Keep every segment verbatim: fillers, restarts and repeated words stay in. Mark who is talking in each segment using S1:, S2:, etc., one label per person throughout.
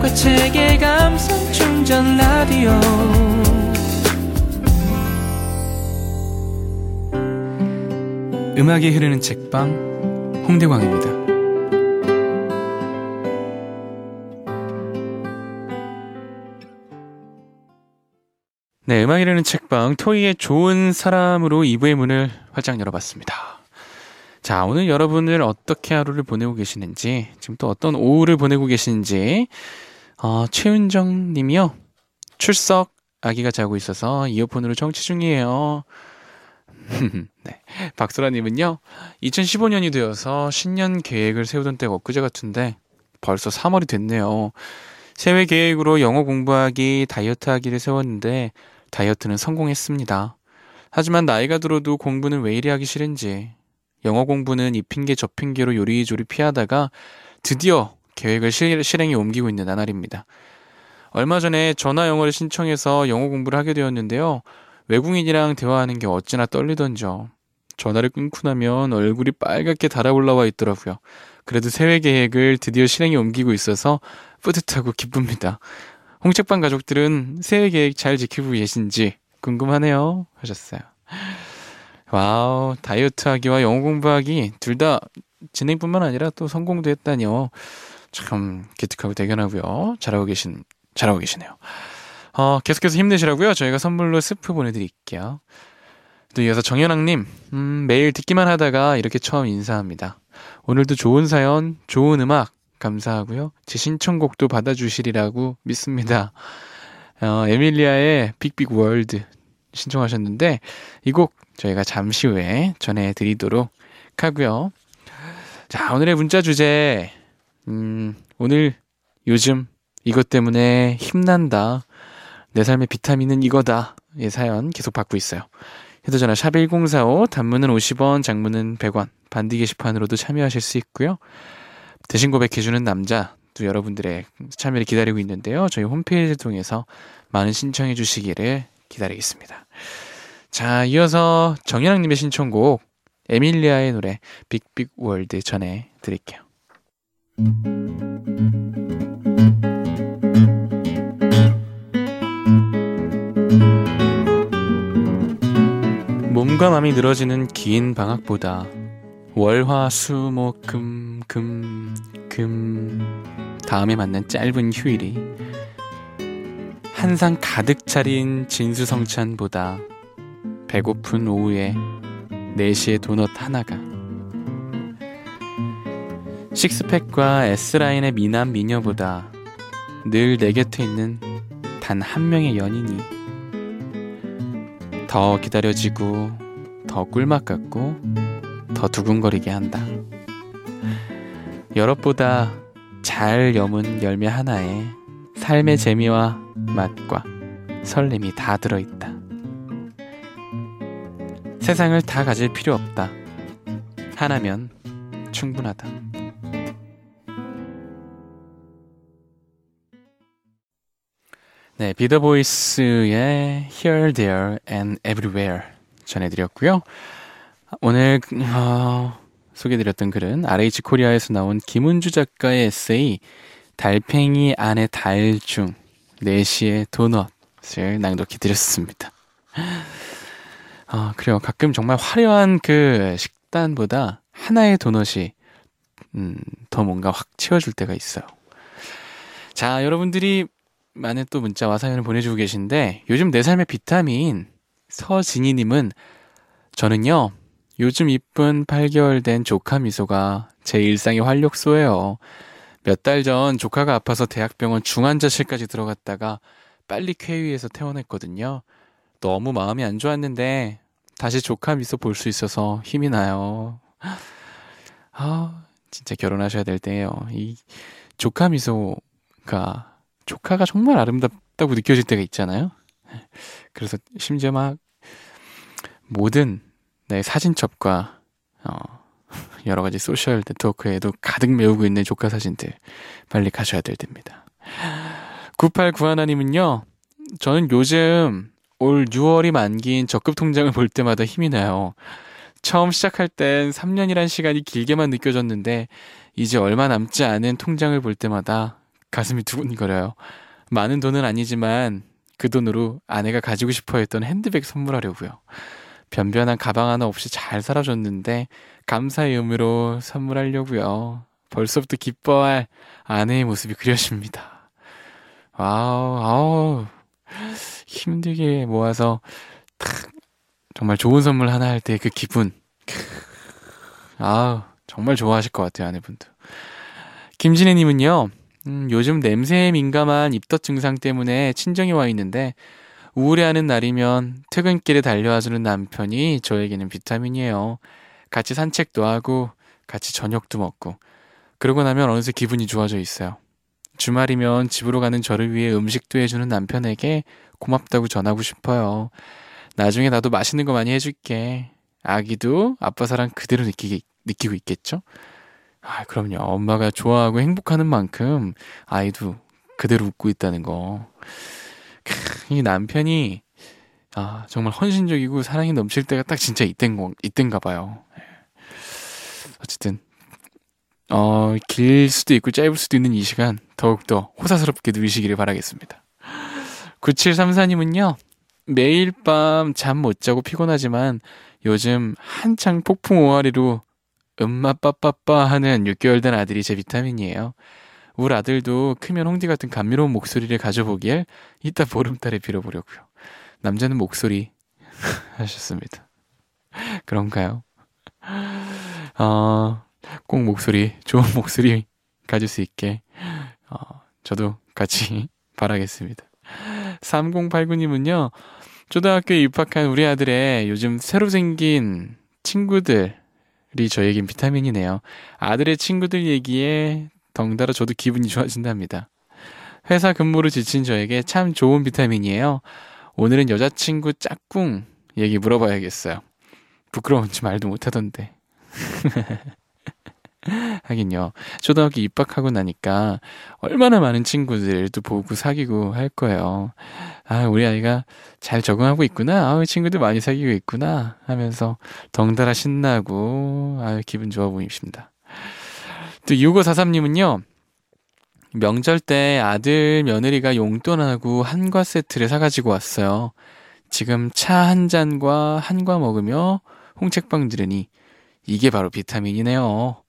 S1: 책의 감성 충전 라디오 음악이 흐르는 책방 홍대광입니다. 네, 음악이 흐르는 책방 토이의 좋은 사람으로 이 부의 문을 활짝 열어봤습니다. 자, 오늘 여러분들 어떻게 하루를 보내고 계시는지, 지금 또 어떤 오후를 보내고 계시는지, 어, 최은정 님이요. 출석, 아기가 자고 있어서 이어폰으로 청취 중이에요. 네. 박소라 님은요. 이천십오 년이 되어서 신년 계획을 세우던 때가 엊그제 같은데 벌써 삼월이 됐네요. 새해 계획으로 영어 공부하기, 다이어트 하기를 세웠는데 다이어트는 성공했습니다. 하지만 나이가 들어도 공부는 왜 이리 하기 싫은지, 영어 공부는 이 핑계 저 핑계로 요리조리 피하다가 드디어 계획을 실, 실행에 옮기고 있는 나날입니다. 얼마 전에 전화 영어를 신청해서 영어 공부를 하게 되었는데요. 외국인이랑 대화하는 게 어찌나 떨리던지요. 전화를 끊고 나면 얼굴이 빨갛게 달아올라와 있더라고요. 그래도 새해 계획을 드디어 실행에 옮기고 있어서 뿌듯하고 기쁩니다. 홍책방 가족들은 새해 계획 잘 지키고 계신지 궁금하네요 하셨어요. 와우, 다이어트 하기와 영어 공부하기 둘 다 진행뿐만 아니라 또 성공도 했다니요. 참 기특하고 대견하고요. 잘하고 계신, 잘하고 계시네요. 어, 계속해서 힘내시라고요. 저희가 선물로 스프 보내드릴게요. 또 이어서 정현학님, 음, 매일 듣기만 하다가 이렇게 처음 인사합니다. 오늘도 좋은 사연, 좋은 음악 감사하고요. 제 신청곡도 받아주시리라고 믿습니다. 어, 에밀리아의 빅빅 월드 신청하셨는데 이 곡 저희가 잠시 후에 전해드리도록 하고요. 자, 오늘의 문자 주제, 음, 오늘 요즘 이것 때문에 힘난다, 내 삶의 비타민은 이거다, 이 사연 계속 받고 있어요. 휴대전화 샵 일공사오, 단문은 오십 원, 장문은 백 원, 반디 게시판으로도 참여하실 수 있고요. 대신 고백해주는 남자, 또 여러분들의 참여를 기다리고 있는데요. 저희 홈페이지를 통해서 많은 신청해 주시기를 기다리겠습니다. 자, 이어서 정현학님의 신청곡 에밀리아의 노래 빅빅 월드 전해드릴게요. 몸과 마음이 늘어지는 긴 방학보다 월화수목금금금 다음에 맞는 짧은 휴일이 한상 가득 차린 진수성찬보다 배고픈 오후에 네 시에 도넛 하나가, 식스팩과 S라인의 미남 미녀보다 늘 내 곁에 있는 단 한 명의 연인이 더 기다려지고 더 꿀맛 같고 더 두근거리게 한다. 여럿보다 잘 여문 열매 하나에 삶의 재미와 맛과 설렘이 다 들어있다. 세상을 다 가질 필요 없다. 하나면 충분하다. 네, 비더보이스의 Here, There and Everywhere 전해드렸고요. 오늘 어, 소개해드렸던 글은 알에이치 코리아에서 나온 김은주 작가의 에세이 달팽이 안에 달 중 네 시의 도넛을 낭독해드렸습니다. 아, 그래요. 가끔 정말 화려한 그 식단보다 하나의 도넛이 음, 더 뭔가 확 채워줄 때가 있어요. 자, 여러분들이 많은 또 문자와 사연을 보내주고 계신데, 요즘 내 삶의 비타민 서진희님은, 저는요 요즘 이쁜 팔 개월 된 조카 미소가 제 일상의 활력소예요. 몇 달 전 조카가 아파서 대학병원 중환자실까지 들어갔다가 빨리 쾌유해서 퇴원했거든요. 너무 마음이 안 좋았는데 다시 조카 미소 볼 수 있어서 힘이 나요. 아, 진짜 결혼하셔야 될 때예요. 이 조카 미소가, 조카가 정말 아름답다고 느껴질 때가 있잖아요. 그래서 심지어 막 모든 내 사진첩과 어, 여러 가지 소셜 네트워크에도 가득 메우고 있는 조카 사진들 빨리 가셔야 될 때입니다. 구팔구하나님은요, 저는 요즘 올 유월이 만기인 적금 통장을 볼 때마다 힘이 나요. 처음 시작할 땐 삼 년이란 시간이 길게만 느껴졌는데 이제 얼마 남지 않은 통장을 볼 때마다 가슴이 두근거려요. 많은 돈은 아니지만 그 돈으로 아내가 가지고 싶어 했던 핸드백 선물하려고요. 변변한 가방 하나 없이 잘 살아줬는데 감사의 의미로 선물하려고요. 벌써부터 기뻐할 아내의 모습이 그려집니다. 와우, 아우, 힘들게 모아서 탁 정말 좋은 선물 하나 할 때 그 기분. 아우, 정말 좋아하실 것 같아요, 아내분도. 김진혜님은요, 음, 요즘 냄새에 민감한 입덧 증상 때문에 친정에 와 있는데 우울해하는 날이면 퇴근길에 달려와주는 남편이 저에게는 비타민이에요. 같이 산책도 하고 같이 저녁도 먹고 그러고 나면 어느새 기분이 좋아져 있어요. 주말이면 집으로 가는 저를 위해 음식도 해주는 남편에게 고맙다고 전하고 싶어요. 나중에 나도 맛있는 거 많이 해줄게. 아기도 아빠 사랑 그대로 느끼기, 느끼고 있겠죠? 아, 그럼요. 엄마가 좋아하고 행복하는 만큼 아이도 그대로 웃고 있다는 거. 크, 이 남편이 아, 정말 헌신적이고 사랑이 넘칠 때가 딱 진짜 이땐 거, 이땐가 봐요. 어쨌든 어, 길 수도 있고 짧을 수도 있는 이 시간 더욱더 호사스럽게 누리시기를 바라겠습니다. 구칠삼사님은요. 매일 밤 잠 못 자고 피곤하지만 요즘 한창 폭풍 오하리로 엄마 빠빠빠 하는 육 개월 된 아들이 제 비타민이에요. 우리 아들도 크면 홍디 같은 감미로운 목소리를 가져보길 이따 보름달에 빌어보려고요. 남자는 목소리 하셨습니다. 그런가요? 어, 꼭 목소리, 좋은 목소리 가질 수 있게 어, 저도 같이 바라겠습니다. 삼공팔구님은요. 초등학교에 입학한 우리 아들의 요즘 새로 생긴 친구들이 저에겐 비타민이네요. 아들의 친구들 얘기에 덩달아 저도 기분이 좋아진답니다. 회사 근무로 지친 저에게 참 좋은 비타민이에요. 오늘은 여자친구 짝꿍 얘기 물어봐야겠어요. 부끄러운지 말도 못하던데. 하긴요. 초등학교 입학하고 나니까 얼마나 많은 친구들도 보고 사귀고 할 거예요. 아, 우리 아이가 잘 적응하고 있구나. 아, 친구들 많이 사귀고 있구나. 하면서 덩달아 신나고 아, 기분 좋아 보이십니다. 또 육오사삼님은요. 명절 때 아들 며느리가 용돈하고 한과 세트를 사가지고 왔어요. 지금 차 한 잔과 한과 먹으며 홍책빵 들으니 이게 바로 비타민이네요.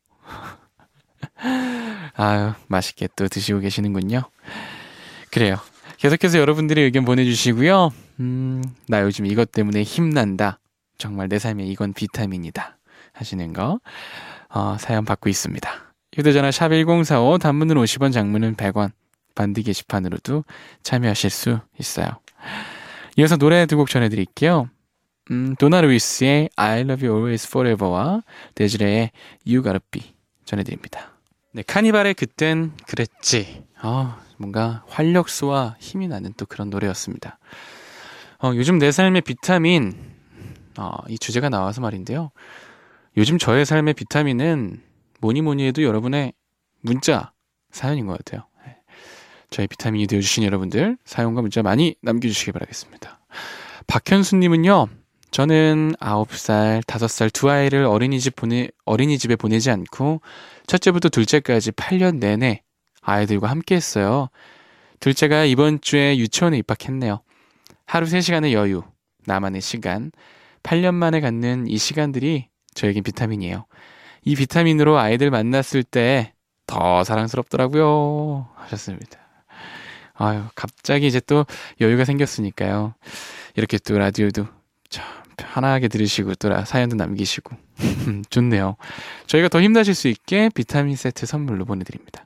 S1: 아유, 맛있게 또 드시고 계시는군요. 그래요. 계속해서 여러분들의 의견 보내주시고요. 음, 나 요즘 이것 때문에 힘난다. 정말 내 삶에 이건 비타민이다. 하시는 거 어, 사연 받고 있습니다. 휴대전화 샵 일공사오, 단문은 오십 원, 장문은 백 원, 반디 게시판으로도 참여하실 수 있어요. 이어서 노래 두 곡 전해드릴게요. 음, 도나 루이스의 I love you always forever와 데즈레의 You gotta be 전해드립니다. 네, 카니발의 그땐 그랬지. 어, 뭔가 활력소와 힘이 나는 또 그런 노래였습니다. 어, 요즘 내 삶의 비타민, 어, 이 주제가 나와서 말인데요. 요즘 저의 삶의 비타민은 뭐니 뭐니 해도 여러분의 문자 사연인 것 같아요. 저의 비타민이 되어주신 여러분들 사연과 문자 많이 남겨주시기 바라겠습니다. 박현수님은요. 저는 아홉 살, 다섯 살 두 아이를 어린이집 보내, 어린이집에 보내지 않고 첫째부터 둘째까지 팔 년 내내 아이들과 함께 했어요. 둘째가 이번 주에 유치원에 입학했네요. 하루 세 시간의 여유, 나만의 시간, 팔 년 만에 갖는 이 시간들이 저에겐 비타민이에요. 이 비타민으로 아이들 만났을 때 더 사랑스럽더라고요. 하셨습니다. 아유, 갑자기 이제 또 여유가 생겼으니까요. 이렇게 또 라디오도 참 편하게 들으시고 또 사연도 남기시고 좋네요. 저희가 더 힘나실 수 있게 비타민 세트 선물로 보내드립니다.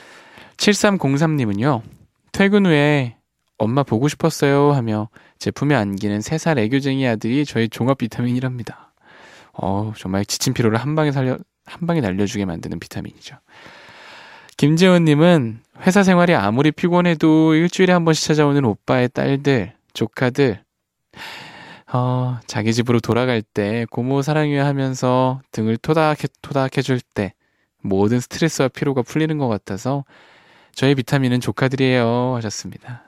S1: 칠삼공삼님은요. 퇴근 후에 엄마 보고 싶었어요 하며 제품에 안기는 세 살 애교쟁이 아들이 저희 종합 비타민이랍니다. 어, 정말 지친 피로를 한 방에 살려 한 방에 날려주게 만드는 비타민이죠. 김재원님은 회사 생활이 아무리 피곤해도 일주일에 한 번씩 찾아오는 오빠의 딸들, 조카들, 어, 자기 집으로 돌아갈 때 고모 사랑해 하면서 등을 토닥해, 토닥해줄 때 모든 스트레스와 피로가 풀리는 것 같아서 저의 비타민은 조카들이에요 하셨습니다.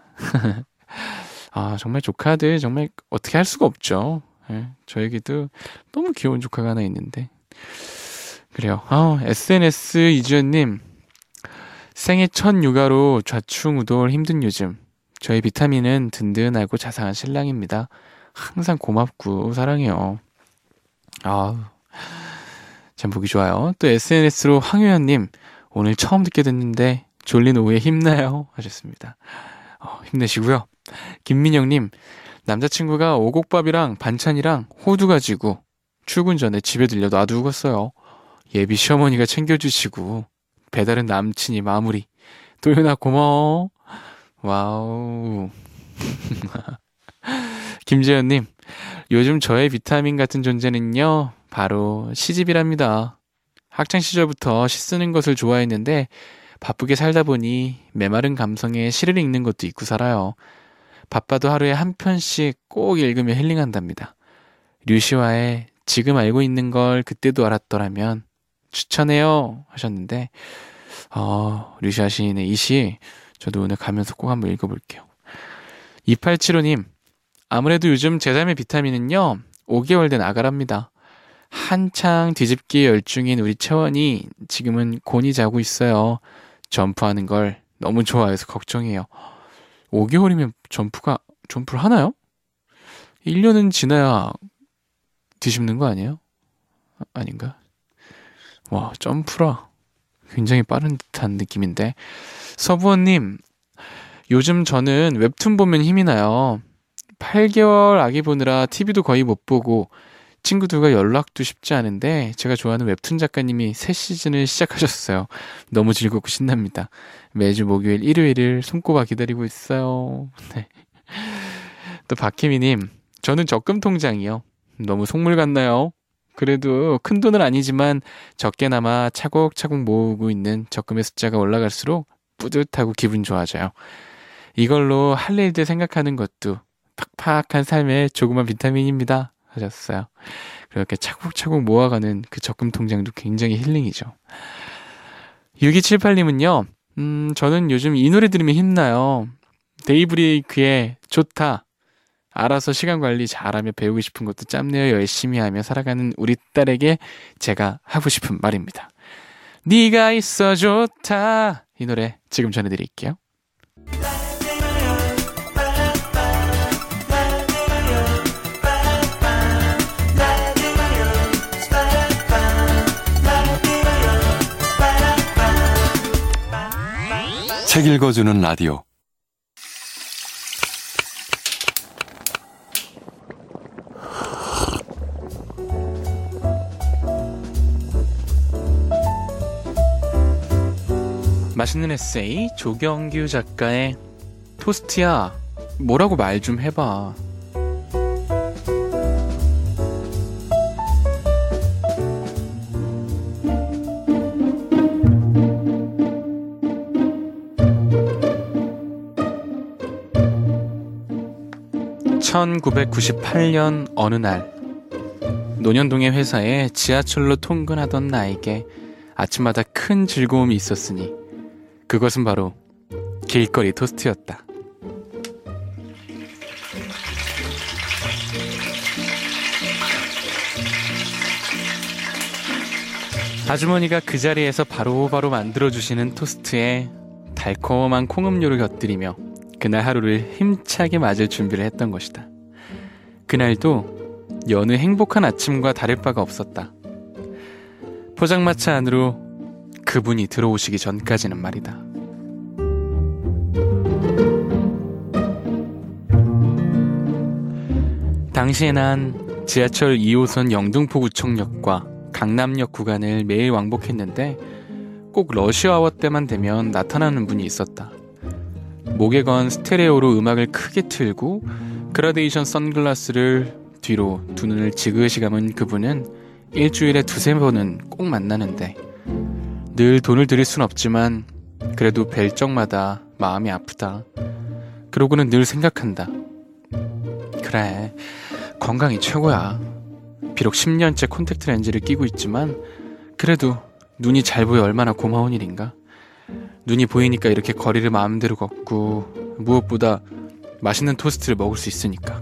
S1: 아, 정말 조카들 정말 어떻게 할 수가 없죠. 네, 저에게도 너무 귀여운 조카가 하나 있는데 그래요. 아, 에스엔에스 이주연님 생애 첫 육아로 좌충우돌 힘든 요즘 저의 비타민은 든든하고 자상한 신랑입니다. 항상 고맙고 사랑해요. 아, 참 보기 좋아요. 또 에스엔에스로 황효연님 오늘 처음 듣게 됐는데 졸린 오후에 힘나요 하셨습니다. 어, 힘내시고요. 김민영님 남자친구가 오곡밥이랑 반찬이랑 호두 가지고 출근 전에 집에 들려 놔두고 갔어요. 예비 시어머니가 챙겨주시고 배달은 남친이 마무리. 도윤아 고마워. 와우. 김재현님 요즘 저의 비타민 같은 존재는요 바로 시집이랍니다. 학창시절부터 시 쓰는 것을 좋아했는데 바쁘게 살다 보니 메마른 감성에 시를 읽는 것도 잊고 살아요. 바빠도 하루에 한 편씩 꼭 읽으며 힐링한답니다. 류시와의 지금 알고 있는 걸 그때도 알았더라면 추천해요 하셨는데 어, 류시아 시인의 이 시 저도 오늘 가면서 꼭 한번 읽어볼게요. 이팔칠오님 아무래도 요즘 제 삶의 비타민은요 오 개월 된 아가랍니다. 한창 뒤집기 열중인 우리 채원이 지금은 곤히 자고 있어요. 점프하는 걸 너무 좋아해서 걱정이에요. 오 개월이면 점프가 점프를 하나요? 일 년은 지나야 뒤집는 거 아니에요? 아닌가? 와, 점프라 굉장히 빠른 듯한 느낌인데. 서부원님 요즘 저는 웹툰 보면 힘이 나요. 팔 개월 아기 보느라 티비도 거의 못 보고 친구들과 연락도 쉽지 않은데 제가 좋아하는 웹툰 작가님이 새 시즌을 시작하셨어요. 너무 즐겁고 신납니다. 매주 목요일, 일요일을 손꼽아 기다리고 있어요. 네. 또 박혜미님 저는 적금 통장이요. 너무 속물 같나요? 그래도 큰 돈은 아니지만 적게나마 차곡차곡 모으고 있는 적금의 숫자가 올라갈수록 뿌듯하고 기분 좋아져요. 이걸로 할 일들 생각하는 것도 팍팍한 삶의 조그만 비타민입니다 하셨어요. 그렇게 차곡차곡 모아가는 그 적금 통장도 굉장히 힐링이죠. 육이칠팔님은요 음, 저는 요즘 이 노래 들으면 힘나요. 데이브레이크의 좋다. 알아서 시간 관리 잘하며 배우고 싶은 것도 짬내어 열심히 하며 살아가는 우리 딸에게 제가 하고 싶은 말입니다. 네가 있어 좋다. 이 노래 지금 전해드릴게요.
S2: 책 읽어주는 라디오.
S1: 맛있는 에세이 조경규 작가의 토스트야 뭐라고 말 좀 해봐. 천구백구십팔년 어느 날 논현동의 회사에 지하철로 통근하던 나에게 아침마다 큰 즐거움이 있었으니 그것은 바로 길거리 토스트였다. 아주머니가 그 자리에서 바로바로 만들어주시는 토스트에 달콤한 콩음료를 곁들이며 그날 하루를 힘차게 맞을 준비를 했던 것이다. 그날도 여느 행복한 아침과 다를 바가 없었다. 포장마차 안으로 그분이 들어오시기 전까지는 말이다. 당시에 난 지하철 이 호선 영등포구청역과 강남역 구간을 매일 왕복했는데 꼭 러시아워 때만 되면 나타나는 분이 있었다. 목에 건 스테레오로 음악을 크게 틀고 그라데이션 선글라스를 뒤로 두 눈을 지그시 감은 그분은 일주일에 두세 번은 꼭 만나는데 늘 돈을 들일 순 없지만 그래도 뵐 적마다 마음이 아프다. 그러고는 늘 생각한다. 그래, 건강이 최고야. 비록 십 년째 콘택트 렌즈를 끼고 있지만 그래도 눈이 잘 보여 얼마나 고마운 일인가. 눈이 보이니까 이렇게 거리를 마음대로 걷고 무엇보다 맛있는 토스트를 먹을 수 있으니까.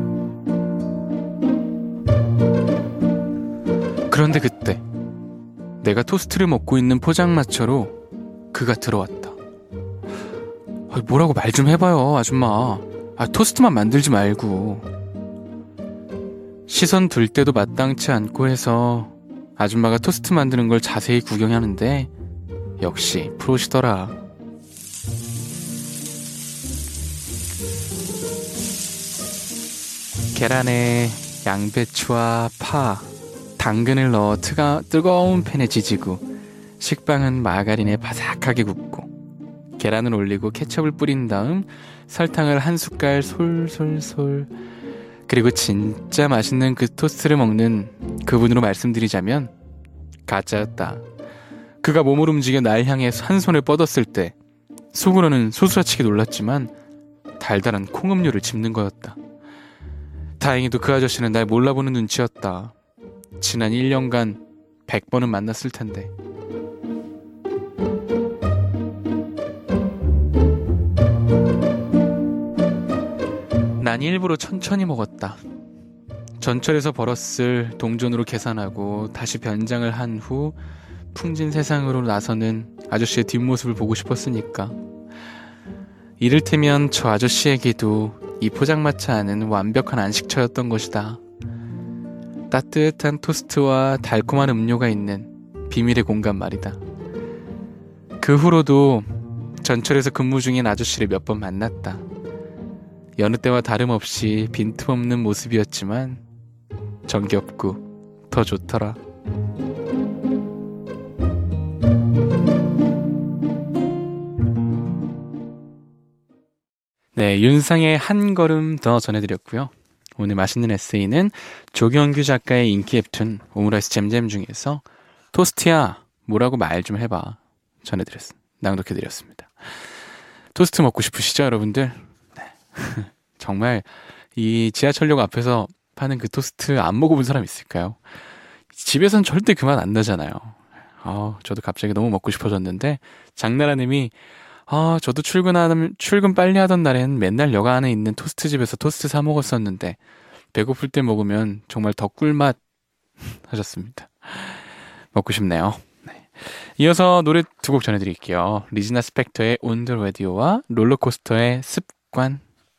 S1: 그런데 그때 내가 토스트를 먹고 있는 포장마차로 그가 들어왔다. 아, 뭐라고 말 좀 해봐요, 아줌마. 아, 토스트만 만들지 말고. 시선 둘 때도 마땅치 않고 해서 아줌마가 토스트 만드는 걸 자세히 구경하는데 역시 프로시더라. 계란에 양배추와 파, 당근을 넣어 뜨가, 뜨거운 팬에 지지고 식빵은 마가린에 바삭하게 굽고 계란을 올리고 케첩을 뿌린 다음 설탕을 한 숟갈 솔솔솔. 그리고 진짜 맛있는 그 토스트를 먹는 그분으로 말씀드리자면 가짜였다. 그가 몸을 움직여 날 향해 한 손을 뻗었을 때 속으로는 소스라치게 놀랐지만 달달한 콩음료를 짚는 거였다. 다행히도 그 아저씨는 날 몰라보는 눈치였다. 지난 일 년간 백 번은 만났을 텐데. 난 일부러 천천히 먹었다. 전철에서 벌었을 동전으로 계산하고 다시 변장을 한 후 풍진 세상으로 나서는 아저씨의 뒷모습을 보고 싶었으니까. 이를테면 저 아저씨에게도 이 포장마차 안은 완벽한 안식처였던 것이다. 따뜻한 토스트와 달콤한 음료가 있는 비밀의 공간 말이다. 그 후로도 전철에서 근무 중인 아저씨를 몇 번 만났다. 여느 때와 다름없이 빈틈없는 모습이었지만 정겹고 더 좋더라. 네, 윤상의 한 걸음 더 전해드렸고요. 오늘 맛있는 에세이는 조경규 작가의 인기 웹툰 오므라이스 잼잼 중에서 토스트야 뭐라고 말 좀 해봐 전해드렸, 낭독해드렸습니다. 토스트 먹고 싶으시죠, 여러분들? 네. 정말 이 지하철역 앞에서 파는 그 토스트 안 먹어본 사람 있을까요? 집에선 절대 그 맛 안 나잖아요. 아, 저도 갑자기 너무 먹고 싶어졌는데 장나라님이 아, 저도 출근하는, 출근 빨리 하던 날엔 맨날 역 안에 있는 토스트집에서 토스트 사 먹었었는데 배고플 때 먹으면 정말 더 꿀맛 하셨습니다. 먹고 싶네요. 네. 이어서 노래 두 곡 전해드릴게요. 리즈나 스펙터의 On the Radio와 롤러코스터의 습관.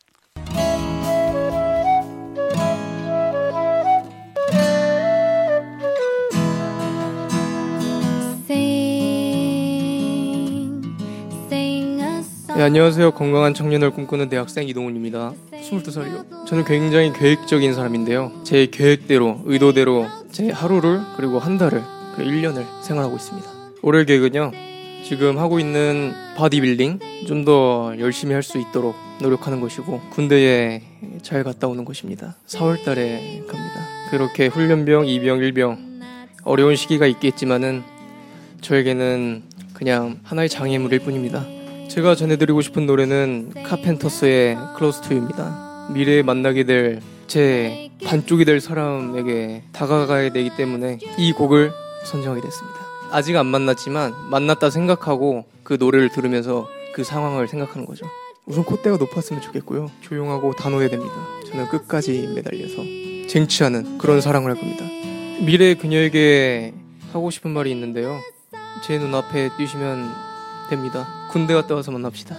S3: 네, 안녕하세요. 건강한 청년을 꿈꾸는 대학생 이동훈입니다. 스물두 살이요. 저는 굉장히 계획적인 사람인데요. 제 계획대로, 의도대로 제 하루를, 그리고 한 달을, 그리고 일 년을 생활하고 있습니다. 올해 계획은요, 지금 하고 있는 바디빌딩 좀 더 열심히 할 수 있도록 노력하는 것이고, 군대에 잘 갔다 오는 것입니다. 사월 달에 갑니다. 그렇게 훈련병, 이병, 일병 어려운 시기가 있겠지만은 저에게는 그냥 하나의 장애물일 뿐입니다. 제가 전해드리고 싶은 노래는 카펜터스의 Close to You입니다. 미래에 만나게 될 제 반쪽이 될 사람에게 다가가야 되기 때문에 이 곡을 선정하게 됐습니다. 아직 안 만났지만 만났다 생각하고 그 노래를 들으면서 그 상황을 생각하는 거죠. 우선 콧대가 높았으면 좋겠고요. 조용하고 단호해야 됩니다. 저는 끝까지 매달려서 쟁취하는 그런 사랑을 할 겁니다. 미래 그녀에게 하고 싶은 말이 있는데요. 제 눈앞에 뛰시면 됩니다. 군대 갔다 와서 만납시다.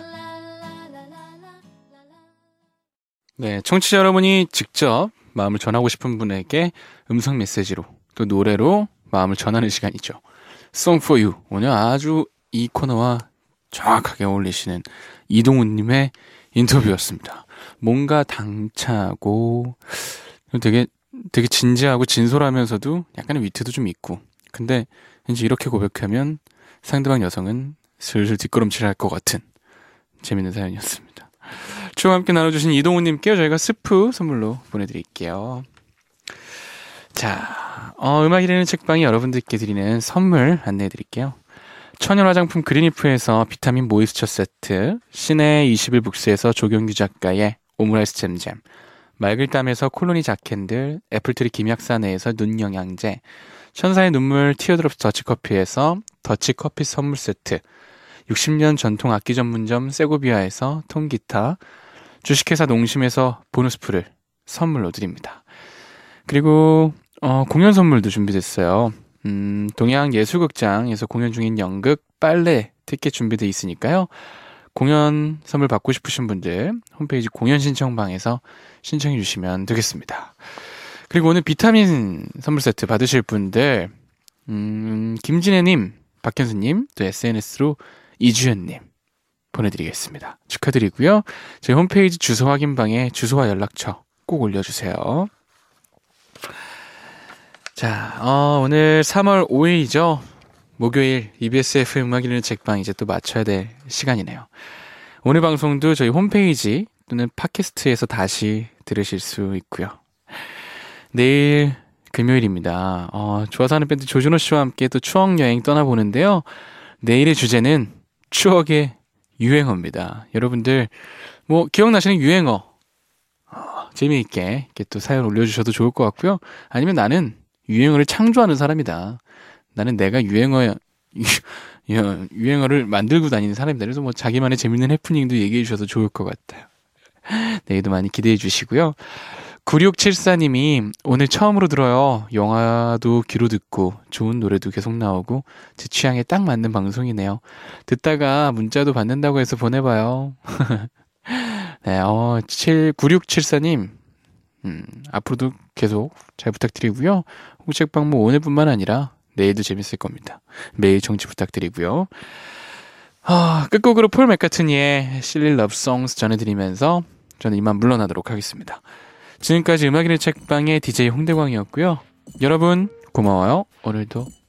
S1: 네, 청취자 여러분이 직접 마음을 전하고 싶은 분에게 음성 메시지로 또 노래로 마음을 전하는 시간이죠. Song for You. 오늘 아주 이 코너와 정확하게 어울리시는 이동훈님의 인터뷰였습니다. 뭔가 당차고 되게 되게 진지하고 진솔하면서도 약간의 위트도 좀 있고, 근데 왠지 이렇게 고백하면 상대방 여성은 슬슬 뒷걸음질 할 것 같은 재밌는 사연이었습니다. 추억 함께 나눠주신 이동훈님께 저희가 스프 선물로 보내드릴게요. 자, 어, 음악이라는 책방이 여러분들께 드리는 선물 안내해드릴게요. 천연 화장품 그린이프에서 비타민 모이스처 세트, 시내 이십 일 북스에서 조경규 작가의 오므라이스 잼잼, 맑을 땀에서 콜로니 자캔들, 애플트리 김약사네에서 눈 영양제, 천사의 눈물 티어드롭 더치커피에서 더치커피 선물 세트, 육십 년 전통 악기 전문점 세고비아에서 통기타, 주식회사 농심에서 보너스풀을 선물로 드립니다. 그리고 어, 공연 선물도 준비됐어요. 음, 동양예술극장에서 공연 중인 연극 빨래 티켓 준비되어 있으니까요. 공연 선물 받고 싶으신 분들 홈페이지 공연 신청방에서 신청해 주시면 되겠습니다. 그리고 오늘 비타민 선물 세트 받으실 분들 음, 김진애님, 박현수님, 또 에스엔에스로 이주연님 보내드리겠습니다. 축하드리고요. 저희 홈페이지 주소 확인방에 주소와 연락처 꼭 올려주세요. 자, 어, 오늘 삼월 오일이죠. 목요일 이비에스 에프엠 음악 읽는 책방 이제 또 마쳐야 될 시간이네요. 오늘 방송도 저희 홈페이지 또는 팟캐스트에서 다시 들으실 수 있고요. 내일 금요일입니다. 어, 좋아서 하는 밴드 조준호 씨와 함께 또 추억여행 떠나보는데요. 내일의 주제는 추억의 유행어입니다. 여러분들 뭐 기억나시는 유행어 어, 재미있게 이렇게 또 사연 올려주셔도 좋을 것 같고요. 아니면 나는 유행어를 창조하는 사람이다. 나는 내가 유행어 유, 유행어를 만들고 다니는 사람이다. 그래서 뭐 자기만의 재밌는 해프닝도 얘기해 주셔도 좋을 것 같아요. 내일도 많이 기대해 주시고요. 구육칠사님이 오늘 처음으로 들어요. 영화도 귀로 듣고 좋은 노래도 계속 나오고 제 취향에 딱 맞는 방송이네요. 듣다가 문자도 받는다고 해서 보내봐요. 네, 어, 구육칠사님 음, 앞으로도 계속 잘 부탁드리고요. 책방 뭐 오늘뿐만 아니라 내일도 재밌을 겁니다. 매일 정치 부탁드리고요. 아, 끝곡으로 폴 맥카트니의 Silly Love Songs 전해드리면서 저는 이만 물러나도록 하겠습니다. 지금까지 음악인의 책방의 디제이 홍대광이었고요. 여러분 고마워요. 오늘도